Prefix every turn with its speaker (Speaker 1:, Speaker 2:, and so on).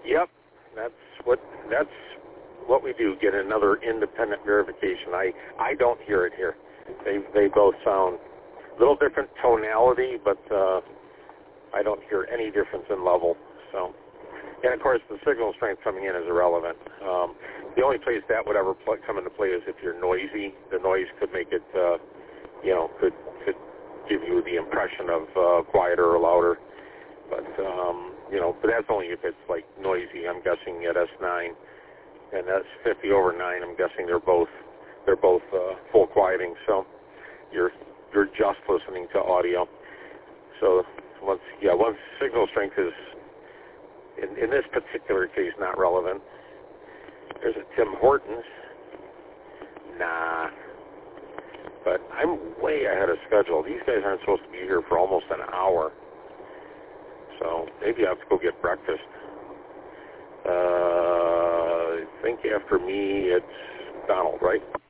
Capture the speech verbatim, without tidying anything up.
Speaker 1: Yep, that's what that's what we do. Get another independent verification. I I don't hear it here. They they both sound a little different tonality, but uh, I don't hear any difference in level. So, and of course, the signal strength coming in is irrelevant. Um, the only place that would ever pl- come into play is if you're noisy. The noise could make it, uh, you know, could could give you the impression of uh, quieter or louder. But um, you know, but that's only if it's like noisy. I'm guessing at S nine and S fifty over nine. I'm guessing they're both they're both uh, full quieting. So you're you're just listening to audio. So once yeah, once signal strength is in, in this particular case not relevant. There's a Tim Hortons. Nah. But I'm way ahead of schedule. These guys aren't supposed to be here for almost an hour. So maybe I have to go get breakfast. Uh, I think after me it's Donald, right?